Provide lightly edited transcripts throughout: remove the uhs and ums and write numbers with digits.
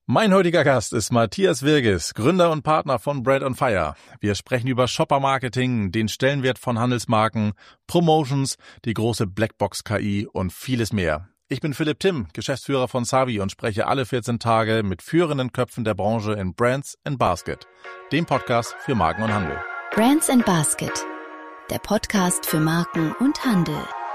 Mein heutiger Gast ist Matthias Wirges, Gründer und Partner von Bread on Fire. Wir sprechen über Shopper-Marketing, den Stellenwert von Handelsmarken, Promotions, die große Blackbox-KI und vieles mehr. Ich bin Philipp Timm, Geschäftsführer von Savi und spreche alle 14 Tage mit führenden Köpfen der Branche in Brands & Basket, dem Podcast für Marken und Handel. Brands & Basket, der Podcast für Marken und Handel.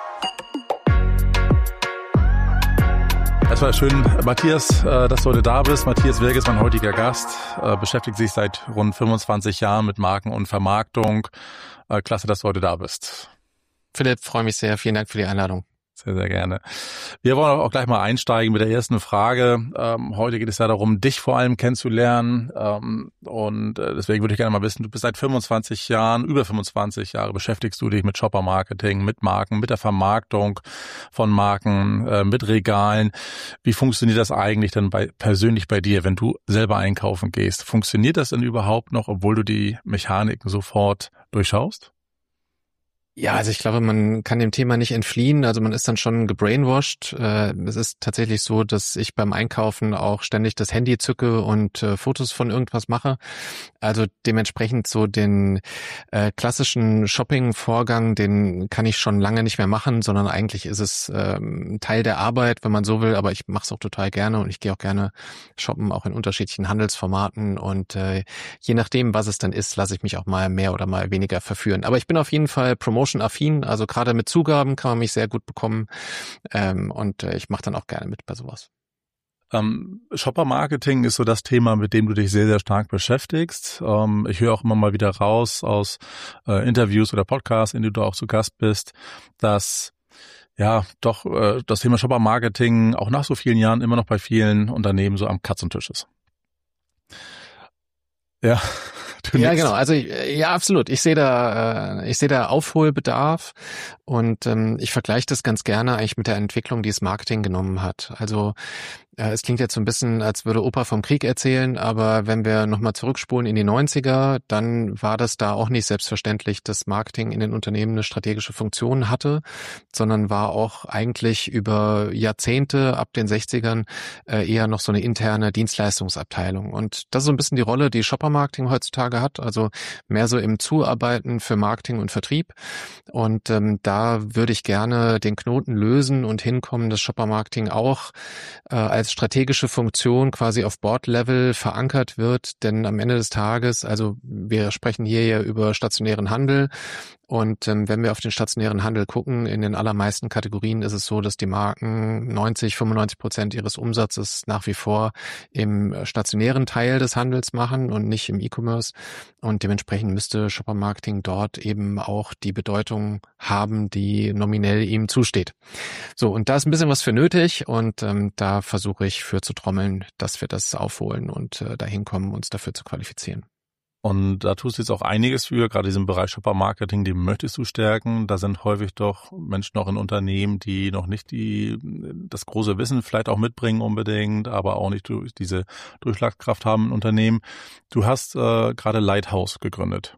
Es war schön, Matthias, dass du heute da bist. Matthias Wirges, mein heutiger Gast, beschäftigt sich seit rund 25 Jahren mit Marken und Vermarktung. Klasse, dass du heute da bist. Philipp, freue mich sehr. Vielen Dank für die Einladung. Sehr, sehr gerne. Wir wollen auch gleich mal einsteigen mit der ersten Frage. Heute geht es ja darum, dich vor allem kennenzulernen. Deswegen würde ich gerne mal wissen, du bist seit 25 Jahren, über 25 Jahre beschäftigst du dich mit Shopper-Marketing, mit Marken, mit der Vermarktung von Marken, mit Regalen. Wie funktioniert das eigentlich denn persönlich bei dir, wenn du selber einkaufen gehst? Funktioniert das denn überhaupt noch, obwohl du die Mechaniken sofort durchschaust? Ja, also ich glaube, man kann dem Thema nicht entfliehen. Also man ist dann schon gebrainwashed. Es ist tatsächlich so, dass ich beim Einkaufen auch ständig das Handy zücke und Fotos von irgendwas mache. Also dementsprechend so den klassischen Shopping-Vorgang, den kann ich schon lange nicht mehr machen, sondern eigentlich ist es Teil der Arbeit, wenn man so will. Aber ich mache es auch total gerne und ich gehe auch gerne shoppen, auch in unterschiedlichen Handelsformaten. Und je nachdem, was es dann ist, lasse ich mich auch mal mehr oder mal weniger verführen. Aber ich bin auf jeden Fall Promotion-affin, also gerade mit Zugaben kann man mich sehr gut bekommen und ich mache dann auch gerne mit bei sowas. Shopper-Marketing ist so das Thema, mit dem du dich sehr, sehr stark beschäftigst. Ich höre auch immer mal wieder raus aus Interviews oder Podcasts, in denen du auch zu Gast bist, dass das Thema Shopper-Marketing auch nach so vielen Jahren immer noch bei vielen Unternehmen so am Katzentisch ist. Ja. Ja, genau. Also ja, absolut. Ich sehe da Aufholbedarf und ich vergleiche das ganz gerne eigentlich mit der Entwicklung, die das Marketing genommen hat. Also es klingt jetzt so ein bisschen, als würde Opa vom Krieg erzählen, aber wenn wir nochmal zurückspulen in die 90er, dann war das da auch nicht selbstverständlich, dass Marketing in den Unternehmen eine strategische Funktion hatte, sondern war auch eigentlich über Jahrzehnte ab den 60ern eher noch so eine interne Dienstleistungsabteilung. Und das ist so ein bisschen die Rolle, die Shopper-Marketing heutzutage hat, also mehr so im Zuarbeiten für Marketing und Vertrieb. Und da würde ich gerne den Knoten lösen und hinkommen, dass Shopper-Marketing auch als strategische Funktion quasi auf Board-Level verankert wird, denn am Ende des Tages, also wir sprechen hier ja über stationären Handel und wenn wir auf den stationären Handel gucken, in den allermeisten Kategorien ist es so, dass die Marken 90-95% ihres Umsatzes nach wie vor im stationären Teil des Handels machen und nicht im E-Commerce und dementsprechend müsste Shopper-Marketing dort eben auch die Bedeutung haben, die nominell ihm zusteht. So, und da ist ein bisschen was für nötig und da versuche ich für zu trommeln, dass wir das aufholen und dahin kommen, uns dafür zu qualifizieren. Und da tust du jetzt auch einiges für, gerade diesen Bereich Shopper-Marketing, den möchtest du stärken. Da sind häufig doch Menschen noch in Unternehmen, die noch nicht das große Wissen vielleicht auch mitbringen unbedingt, aber auch nicht diese Durchschlagskraft haben im Unternehmen. Du hast gerade Lighthouse gegründet.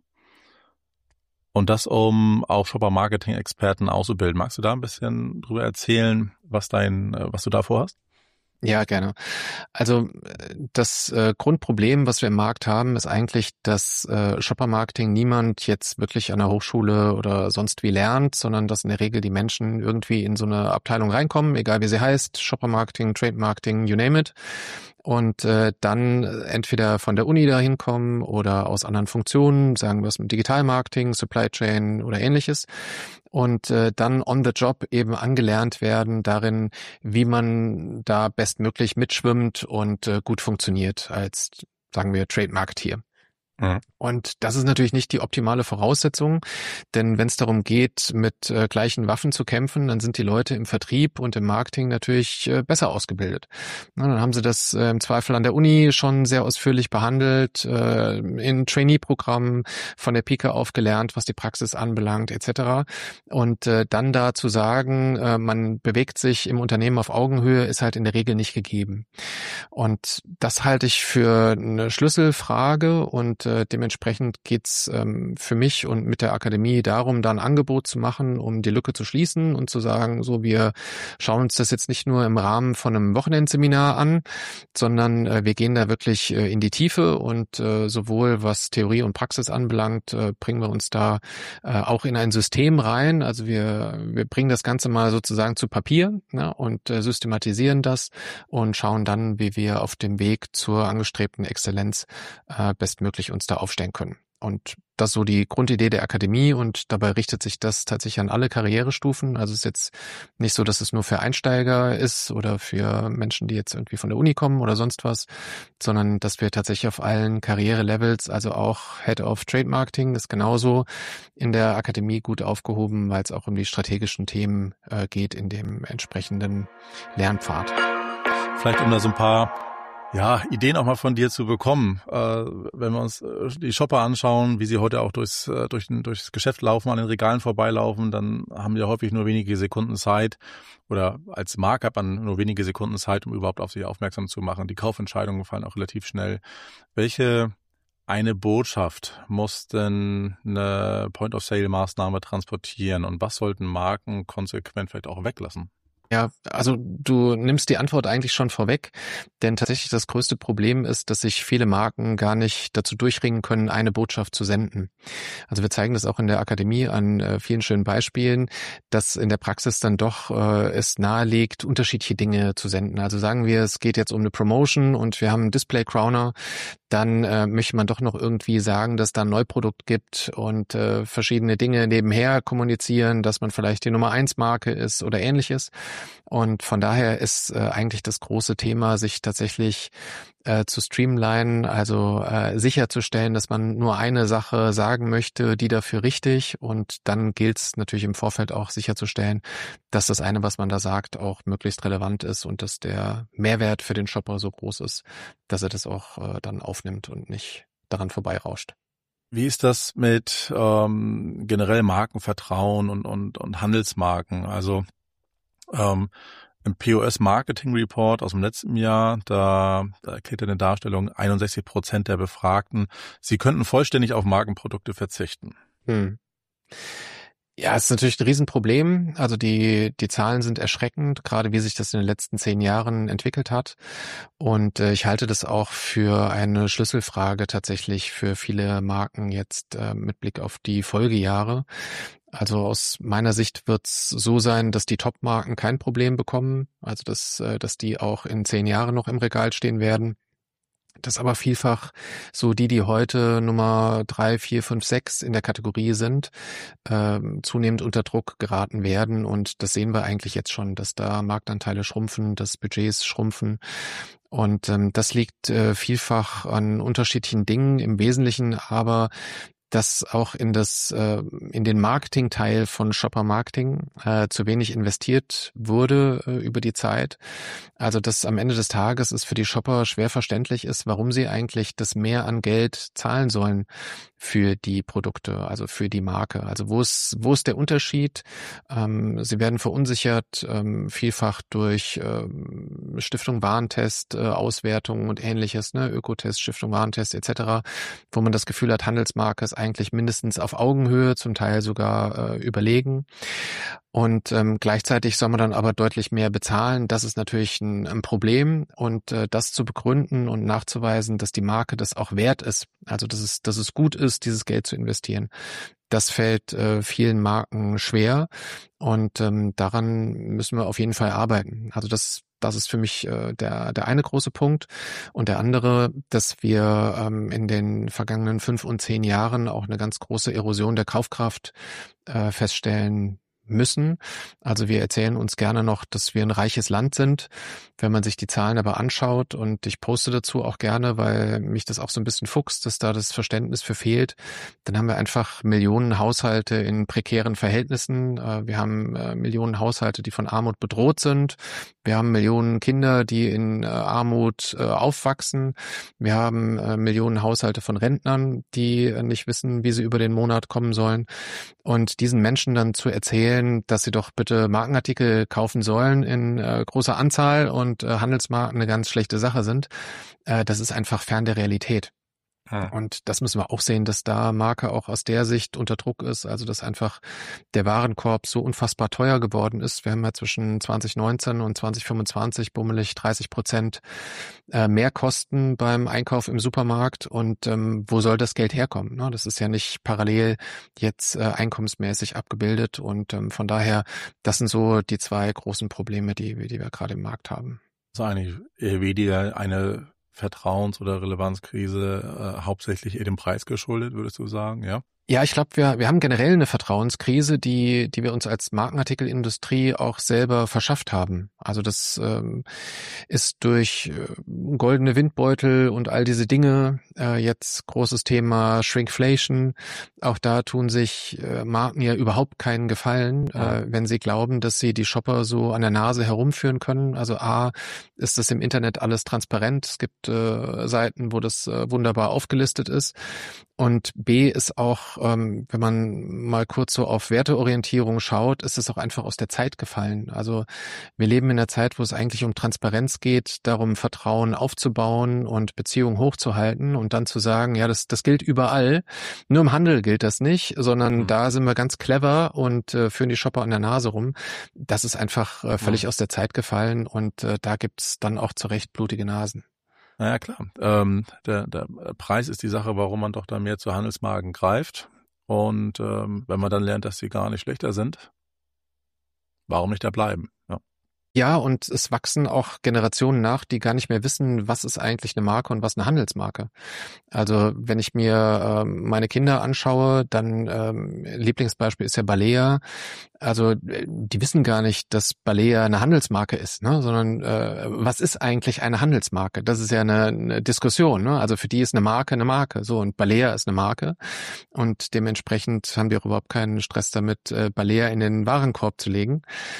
Und das, um auch Shopper-Marketing-Experten auszubilden. Magst du da ein bisschen drüber erzählen, was du da vorhast? Ja, gerne. Also das Grundproblem, was wir im Markt haben, ist eigentlich, dass Shopper-Marketing niemand jetzt wirklich an der Hochschule oder sonst wie lernt, sondern dass in der Regel die Menschen irgendwie in so eine Abteilung reinkommen, egal wie sie heißt, Shopper-Marketing, Trade-Marketing, you name it. Und dann entweder von der Uni dahin kommen oder aus anderen Funktionen, sagen wir es mit Digitalmarketing, Supply Chain oder ähnliches. Und dann on the job eben angelernt werden darin, wie man da bestmöglich mitschwimmt und gut funktioniert als, sagen wir, Trade Marketeer. Mhm. Und das ist natürlich nicht die optimale Voraussetzung, denn wenn es darum geht, mit gleichen Waffen zu kämpfen, dann sind die Leute im Vertrieb und im Marketing natürlich besser ausgebildet. Na, dann haben sie das im Zweifel an der Uni schon sehr ausführlich behandelt, in Trainee-Programmen von der Pike auf gelernt, was die Praxis anbelangt etc. Und dann da zu sagen, man bewegt sich im Unternehmen auf Augenhöhe, ist halt in der Regel nicht gegeben. Und das halte ich für eine Schlüsselfrage und und dementsprechend geht's für mich und mit der Akademie darum, da ein Angebot zu machen, um die Lücke zu schließen und zu sagen, so, wir schauen uns das jetzt nicht nur im Rahmen von einem Wochenendseminar an, sondern wir gehen da wirklich in die Tiefe und sowohl was Theorie und Praxis anbelangt, bringen wir uns da auch in ein System rein. Also wir bringen das Ganze mal sozusagen zu Papier, ne, und systematisieren das und schauen dann, wie wir auf dem Weg zur angestrebten Exzellenz bestmöglich uns da aufstellen können. Und das ist so die Grundidee der Akademie und dabei richtet sich das tatsächlich an alle Karrierestufen. Also es ist jetzt nicht so, dass es nur für Einsteiger ist oder für Menschen, die jetzt irgendwie von der Uni kommen oder sonst was, sondern dass wir tatsächlich auf allen Karrierelevels, also auch Head of Trade Marketing ist genauso in der Akademie gut aufgehoben, weil es auch um die strategischen Themen geht in dem entsprechenden Lernpfad. Vielleicht um da so ein paar Ideen auch mal von dir zu bekommen. Wenn wir uns die Shopper anschauen, wie sie heute auch durchs Geschäft laufen, an den Regalen vorbeilaufen, dann haben wir häufig nur wenige Sekunden Zeit oder als Marke hat man nur wenige Sekunden Zeit, um überhaupt auf sie aufmerksam zu machen. Die Kaufentscheidungen fallen auch relativ schnell. Welche eine Botschaft muss denn eine Point-of-Sale-Maßnahme transportieren und was sollten Marken konsequent vielleicht auch weglassen? Ja, also du nimmst die Antwort eigentlich schon vorweg, denn tatsächlich das größte Problem ist, dass sich viele Marken gar nicht dazu durchringen können, eine Botschaft zu senden. Also wir zeigen das auch in der Akademie an vielen schönen Beispielen, dass in der Praxis dann doch es nahelegt, unterschiedliche Dinge zu senden. Also sagen wir, es geht jetzt um eine Promotion und wir haben einen Display-Crowner, dann möchte man doch noch irgendwie sagen, dass da ein Neuprodukt gibt und verschiedene Dinge nebenher kommunizieren, dass man vielleicht die Nummer 1 Marke ist oder ähnliches. Und von daher ist eigentlich das große Thema, sich tatsächlich zu streamlinen, also sicherzustellen, dass man nur eine Sache sagen möchte, die dafür richtig, und dann gilt es natürlich im Vorfeld auch sicherzustellen, dass das eine, was man da sagt, auch möglichst relevant ist und dass der Mehrwert für den Shopper so groß ist, dass er das auch dann aufnimmt und nicht daran vorbeirauscht. Wie ist das mit generell Markenvertrauen und Handelsmarken? Also im POS Marketing Report aus dem letzten Jahr, da erklärt eine Darstellung, 61% der Befragten, sie könnten vollständig auf Markenprodukte verzichten. Ja, es ist natürlich ein Riesenproblem. Also die Zahlen sind erschreckend, gerade wie sich das in den letzten 10 Jahren entwickelt hat. Und ich halte das auch für eine Schlüsselfrage tatsächlich für viele Marken jetzt mit Blick auf die Folgejahre. Also aus meiner Sicht wird es so sein, dass die Top-Marken kein Problem bekommen, also dass die auch in 10 Jahren noch im Regal stehen werden. Dass aber vielfach so die heute Nummer 3, 4, 5, 6 in der Kategorie sind, zunehmend unter Druck geraten werden. Und das sehen wir eigentlich jetzt schon, dass da Marktanteile schrumpfen, dass Budgets schrumpfen. Und das liegt vielfach an unterschiedlichen Dingen, im Wesentlichen aber dass auch in den Marketingteil von Shopper Marketing zu wenig investiert wurde über die Zeit. Also dass am Ende des Tages es für die Shopper schwer verständlich ist, warum sie eigentlich das mehr an Geld zahlen sollen für die Produkte, also für die Marke. Also wo ist der Unterschied? Sie werden verunsichert, vielfach durch Stiftung Warentest, Auswertungen und ähnliches, ne, Ökotest, Stiftung Warentest etc., wo man das Gefühl hat, Handelsmarke ist eigentlich mindestens auf Augenhöhe, zum Teil sogar überlegen. Und gleichzeitig soll man dann aber deutlich mehr bezahlen. Das ist natürlich ein Problem. Und das zu begründen und nachzuweisen, dass die Marke das auch wert ist, also dass es gut ist, dieses Geld zu investieren, das fällt vielen Marken schwer. Und daran müssen wir auf jeden Fall arbeiten. Also das ist für mich der eine große Punkt. Und der andere, dass wir in den vergangenen 5 und 10 Jahren auch eine ganz große Erosion der Kaufkraft feststellen müssen. Also wir erzählen uns gerne noch, dass wir ein reiches Land sind. Wenn man sich die Zahlen aber anschaut, und ich poste dazu auch gerne, weil mich das auch so ein bisschen fuchst, dass da das Verständnis für fehlt, dann haben wir einfach Millionen Haushalte in prekären Verhältnissen. Wir haben Millionen Haushalte, die von Armut bedroht sind. Wir haben Millionen Kinder, die in Armut aufwachsen. Wir haben Millionen Haushalte von Rentnern, die nicht wissen, wie sie über den Monat kommen sollen. Und diesen Menschen dann zu erzählen, dass sie doch bitte Markenartikel kaufen sollen in großer Anzahl und Handelsmarken eine ganz schlechte Sache sind, das ist einfach fern der Realität. Und das müssen wir auch sehen, dass da Marke auch aus der Sicht unter Druck ist, also dass einfach der Warenkorb so unfassbar teuer geworden ist. Wir haben ja zwischen 2019 und 2025 bummelig 30% mehr Kosten beim Einkauf im Supermarkt. Und wo soll das Geld herkommen? Ne? Das ist ja nicht parallel jetzt einkommensmäßig abgebildet. Und von daher, das sind so die zwei großen Probleme, die wir gerade im Markt haben. Das ist eigentlich eher weniger eine Vertrauens- oder Relevanzkrise, hauptsächlich eher dem Preis geschuldet, würdest du sagen, ja? Ja, ich glaube, wir haben generell eine Vertrauenskrise, die wir uns als Markenartikelindustrie auch selber verschafft haben. Also das ist durch goldene Windbeutel und all diese Dinge, jetzt großes Thema Shrinkflation. Auch da tun sich Marken ja überhaupt keinen Gefallen, wenn sie glauben, dass sie die Shopper so an der Nase herumführen können. Also A, ist das im Internet alles transparent. Es gibt Seiten, wo das wunderbar aufgelistet ist. Und B ist auch, wenn man mal kurz so auf Werteorientierung schaut, ist es auch einfach aus der Zeit gefallen. Also wir leben in einer Zeit, wo es eigentlich um Transparenz geht, darum Vertrauen aufzubauen und Beziehungen hochzuhalten und dann zu sagen, ja, das gilt überall. Nur im Handel gilt das nicht, sondern da sind wir ganz clever und führen die Shopper an der Nase rum. Das ist einfach völlig aus der Zeit gefallen und da gibt's dann auch zu Recht blutige Nasen. Naja, klar. Der Preis ist die Sache, warum man doch da mehr zu Handelsmarken greift. Und wenn man dann lernt, dass sie gar nicht schlechter sind, warum nicht da bleiben? Ja. Ja, und es wachsen auch Generationen nach, die gar nicht mehr wissen, was ist eigentlich eine Marke und was eine Handelsmarke. Also wenn ich mir meine Kinder anschaue, dann Lieblingsbeispiel ist ja Balea. Also die wissen gar nicht, dass Balea eine Handelsmarke ist, ne? Sondern was ist eigentlich eine Handelsmarke? Das ist ja eine Diskussion, ne? Also für die ist eine Marke. So, und Balea ist eine Marke. Und dementsprechend haben die auch überhaupt keinen Stress damit, Balea in den Warenkorb zu legen.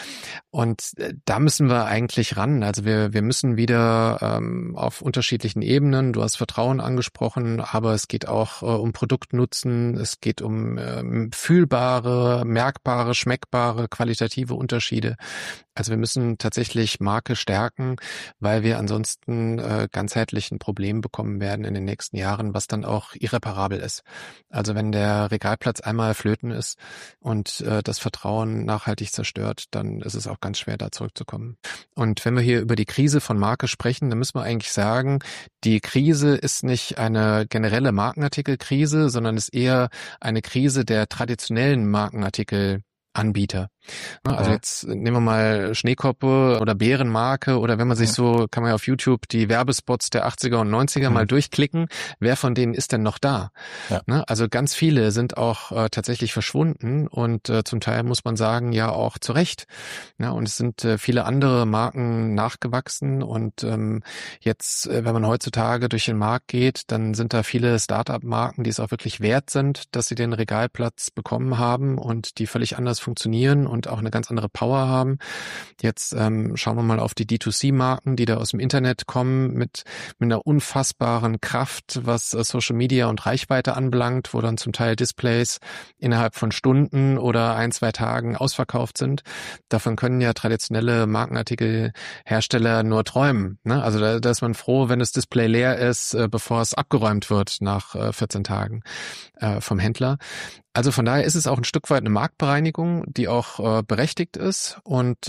Und da müssen wir eigentlich ran. Also wir müssen wieder auf unterschiedlichen Ebenen, du hast Vertrauen angesprochen, aber es geht auch um Produktnutzen, es geht um fühlbare, merkbare, schmeckbare, qualitative Unterschiede. Also wir müssen tatsächlich Marke stärken, weil wir ansonsten ganzheitlich ein Problem bekommen werden in den nächsten Jahren, was dann auch irreparabel ist. Also wenn der Regalplatz einmal flöten ist und das Vertrauen nachhaltig zerstört, dann ist es auch ganz schwer, da zurückzukommen. Und wenn wir hier über die Krise von Marke sprechen, dann müssen wir eigentlich sagen, die Krise ist nicht eine generelle Markenartikelkrise, sondern ist eher eine Krise der traditionellen Markenartikelanbieter. Also jetzt nehmen wir mal Schneekoppe oder Bärenmarke oder wenn man sich so, kann man ja auf YouTube die Werbespots der 80er und 90er mal durchklicken. Wer von denen ist denn noch da? Ja. Also ganz viele sind auch tatsächlich verschwunden und zum Teil muss man sagen, ja auch zu Recht. Ja, und es sind viele andere Marken nachgewachsen und jetzt, wenn man heutzutage durch den Markt geht, dann sind da viele Start-up-Marken, die es auch wirklich wert sind, dass sie den Regalplatz bekommen haben und die völlig anders funktionieren und auch eine ganz andere Power haben. Jetzt schauen wir mal auf die D2C-Marken, die da aus dem Internet kommen, mit einer unfassbaren Kraft, was Social Media und Reichweite anbelangt, wo dann zum Teil Displays innerhalb von Stunden oder 1-2 Tagen ausverkauft sind. Davon können ja traditionelle Markenartikelhersteller nur träumen. Ne? Also da ist man froh, wenn das Display leer ist, bevor es abgeräumt wird nach 14 Tagen vom Händler. Also von daher ist es auch ein Stück weit eine Marktbereinigung, die auch berechtigt ist. Und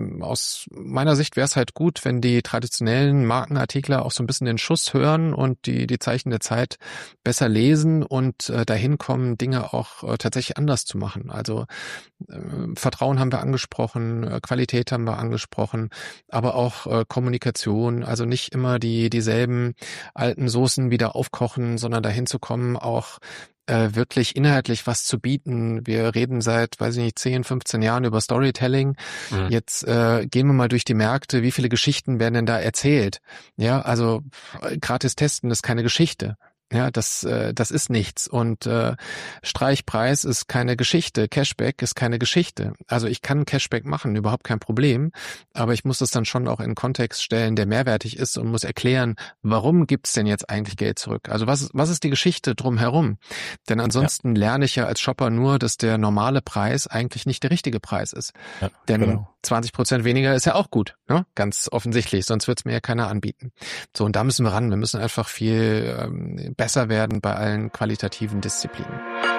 aus meiner Sicht wäre es halt gut, wenn die traditionellen Markenartikler auch so ein bisschen den Schuss hören und die Zeichen der Zeit besser lesen und dahin kommen, Dinge auch tatsächlich anders zu machen. Also Vertrauen haben wir angesprochen, Qualität haben wir angesprochen, aber auch Kommunikation. Also nicht immer dieselben alten Soßen wieder aufkochen, sondern dahin zu kommen, auch wirklich inhaltlich was zu bieten. Wir reden seit, 10, 15 Jahren über Storytelling. Jetzt gehen wir mal durch die Märkte. Wie viele Geschichten werden denn da erzählt? Ja, also gratis testen ist keine Geschichte. Ja, das ist nichts. Und Streichpreis ist keine Geschichte. Cashback ist keine Geschichte. Also ich kann Cashback machen, überhaupt kein Problem. Aber ich muss das dann schon auch in einen Kontext stellen, der mehrwertig ist und muss erklären, warum gibt's denn jetzt eigentlich Geld zurück? Also was ist die Geschichte drumherum? Denn ansonsten lerne ich ja als Shopper nur, dass der normale Preis eigentlich nicht der richtige Preis ist. Ja, denn 20% weniger ist ja auch gut, ne? Ganz offensichtlich, sonst wird es mir ja keiner anbieten. So, und da müssen wir ran. Wir müssen einfach viel besser werden bei allen qualitativen Disziplinen.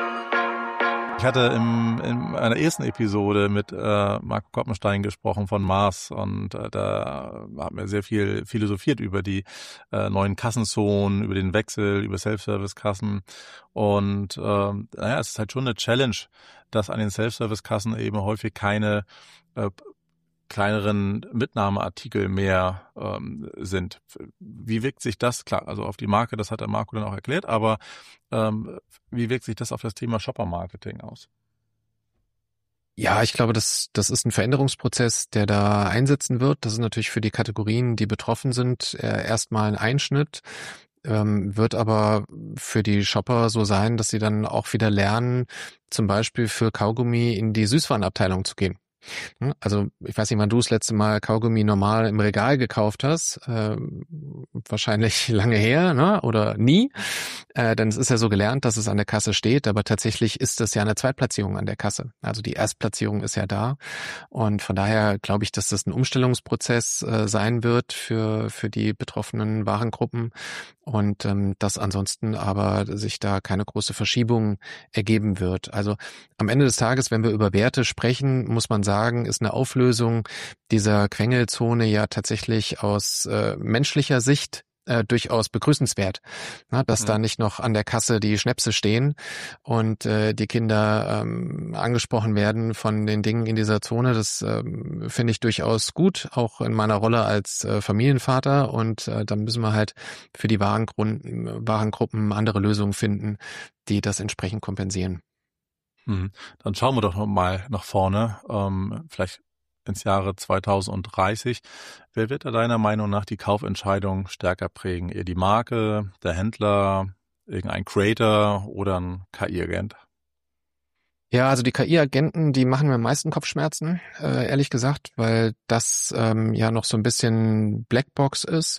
Ich hatte in einer ersten Episode mit Marco Koppenstein gesprochen von Mars und da haben wir sehr viel philosophiert über die neuen Kassenzonen, über den Wechsel, über Self-Service-Kassen und es ist halt schon eine Challenge, dass an den Self-Service-Kassen eben häufig keine kleineren Mitnahmeartikel mehr sind. Wie wirkt sich das, klar, also auf die Marke, das hat der Marco dann auch erklärt, aber wie wirkt sich das auf das Thema Shopper-Marketing aus? Ja, ich glaube, das ist ein Veränderungsprozess, der da einsetzen wird. Das ist natürlich für die Kategorien, die betroffen sind, erstmal ein Einschnitt, wird aber für die Shopper so sein, dass sie dann auch wieder lernen, zum Beispiel für Kaugummi in die Süßwarenabteilung zu gehen. Also ich weiß nicht, wann du das letzte Mal Kaugummi normal im Regal gekauft hast. Wahrscheinlich lange her, ne? Oder nie. Denn es ist ja so gelernt, dass es an der Kasse steht, aber tatsächlich ist das ja eine Zweitplatzierung an der Kasse. Also die Erstplatzierung ist ja da. Und von daher glaube ich, dass das ein Umstellungsprozess sein wird für die betroffenen Warengruppen und dass ansonsten aber sich da keine große Verschiebung ergeben wird. Also am Ende des Tages, wenn wir über Werte sprechen, muss man sagen, ist eine Auflösung dieser Quengelzone ja tatsächlich aus menschlicher Sicht durchaus begrüßenswert, dass da nicht noch an der Kasse die Schnäpse stehen und die Kinder angesprochen werden von den Dingen in dieser Zone. Das finde ich durchaus gut, auch in meiner Rolle als Familienvater. Und dann müssen wir halt für die Warengruppen andere Lösungen finden, die das entsprechend kompensieren. Dann schauen wir doch noch mal nach vorne, vielleicht ins Jahre 2030. Wer wird da deiner Meinung nach die Kaufentscheidung stärker prägen? Eher die Marke, der Händler, irgendein Creator oder ein KI-Agent? Ja, also die KI-Agenten, die machen mir am meisten Kopfschmerzen, ehrlich gesagt, weil das ja noch so ein bisschen Blackbox ist.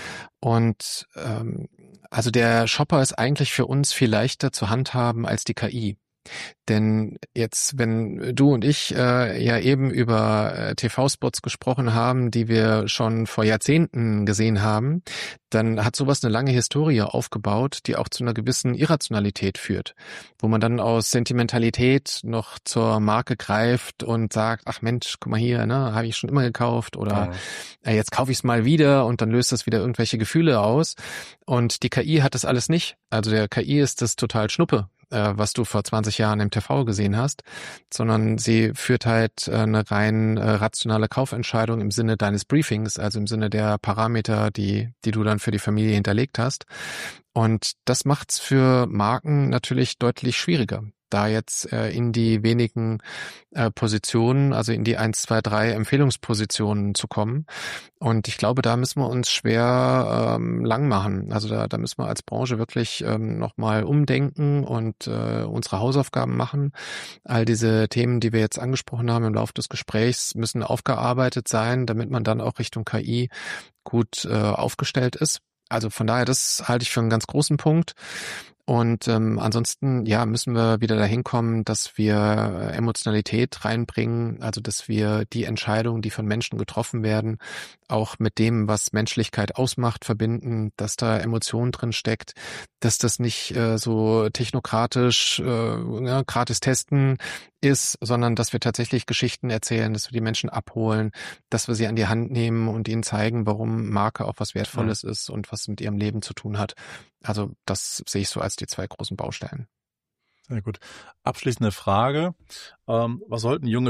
Und also der Shopper ist eigentlich für uns viel leichter zu handhaben als die KI. Denn jetzt, wenn du und ich ja eben über TV-Spots gesprochen haben, die wir schon vor Jahrzehnten gesehen haben, dann hat sowas eine lange Historie aufgebaut, die auch zu einer gewissen Irrationalität führt, wo man dann aus Sentimentalität noch zur Marke greift und sagt, ach Mensch, guck mal hier, ne, habe ich schon immer gekauft oder jetzt kaufe ich es mal wieder und dann löst das wieder irgendwelche Gefühle aus. Und die KI hat das alles nicht. Also der KI ist das total Schnuppe, was du vor 20 Jahren im TV gesehen hast, sondern sie führt halt eine rein rationale Kaufentscheidung im Sinne deines Briefings, also im Sinne der Parameter, die du dann für die Familie hinterlegt hast. Und das macht's für Marken natürlich deutlich schwieriger, da jetzt in die wenigen Positionen, also in die 1, 2, 3 Empfehlungspositionen zu kommen. Und ich glaube, da müssen wir uns schwer lang machen. Also da müssen wir als Branche wirklich nochmal umdenken und unsere Hausaufgaben machen. All diese Themen, die wir jetzt angesprochen haben im Laufe des Gesprächs, müssen aufgearbeitet sein, damit man dann auch Richtung KI gut aufgestellt ist. Also von daher, das halte ich für einen ganz großen Punkt. Und ansonsten, ja, müssen wir wieder dahin kommen, dass wir Emotionalität reinbringen, also dass wir die Entscheidungen, die von Menschen getroffen werden, auch mit dem, was Menschlichkeit ausmacht, verbinden, dass da Emotion drin steckt, dass das nicht so technokratisch gratis testen ist, sondern dass wir tatsächlich Geschichten erzählen, dass wir die Menschen abholen, dass wir sie an die Hand nehmen und ihnen zeigen, warum Marke auch was Wertvolles ist und was mit ihrem Leben zu tun hat. Also das sehe ich so als die 2 großen Baustellen. Sehr gut. Abschließende Frage. Was sollten junge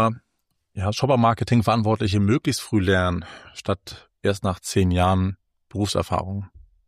Shopper-Marketing-Verantwortliche möglichst früh lernen, statt erst nach 10 Jahren Berufserfahrung?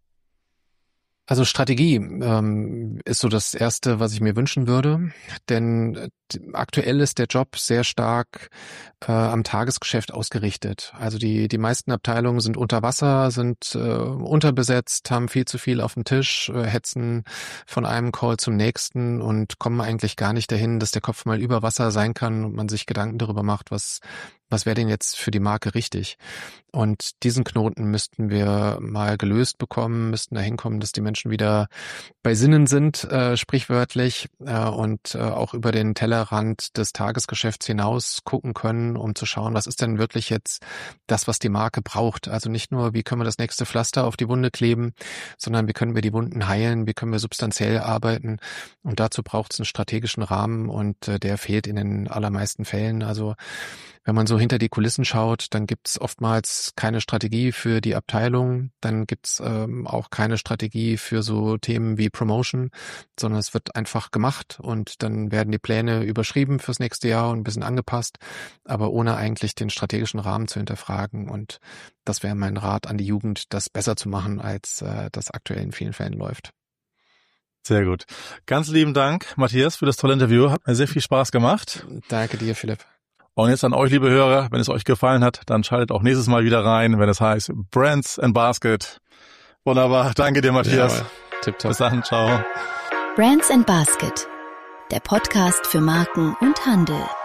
Also Strategie ist so das Erste, was ich mir wünschen würde, denn aktuell ist der Job sehr stark am Tagesgeschäft ausgerichtet. Also die meisten Abteilungen sind unter Wasser, sind unterbesetzt, haben viel zu viel auf dem Tisch, hetzen von einem Call zum nächsten und kommen eigentlich gar nicht dahin, dass der Kopf mal über Wasser sein kann und man sich Gedanken darüber macht, was was wäre denn jetzt für die Marke richtig? Und diesen Knoten müssten wir mal gelöst bekommen, müssten dahin kommen, dass die Menschen wieder bei Sinnen sind, sprichwörtlich, und auch über den Tellerrand des Tagesgeschäfts hinaus gucken können, um zu schauen, was ist denn wirklich jetzt das, was die Marke braucht? Also nicht nur, wie können wir das nächste Pflaster auf die Wunde kleben, sondern wie können wir die Wunden heilen, wie können wir substanziell arbeiten. Und dazu braucht es einen strategischen Rahmen und der fehlt in den allermeisten Fällen. Also wenn man so hinter die Kulissen schaut, dann gibt's oftmals keine Strategie für die Abteilung, dann gibt's auch keine Strategie für so Themen wie Promotion, sondern es wird einfach gemacht und dann werden die Pläne überschrieben fürs nächste Jahr und ein bisschen angepasst, aber ohne eigentlich den strategischen Rahmen zu hinterfragen. Und das wäre mein Rat an die Jugend, das besser zu machen, als das aktuell in vielen Fällen läuft. Sehr gut. Ganz lieben Dank, Matthias, für das tolle Interview. Hat mir sehr viel Spaß gemacht. Danke dir, Philipp. Und jetzt an euch, liebe Hörer, wenn es euch gefallen hat, dann schaltet auch nächstes Mal wieder rein, wenn es heißt Brands and Basket. Wunderbar. Danke dir, Matthias. Ja, tipptopp. Bis dann. Ciao. Brands and Basket, der Podcast für Marken und Handel.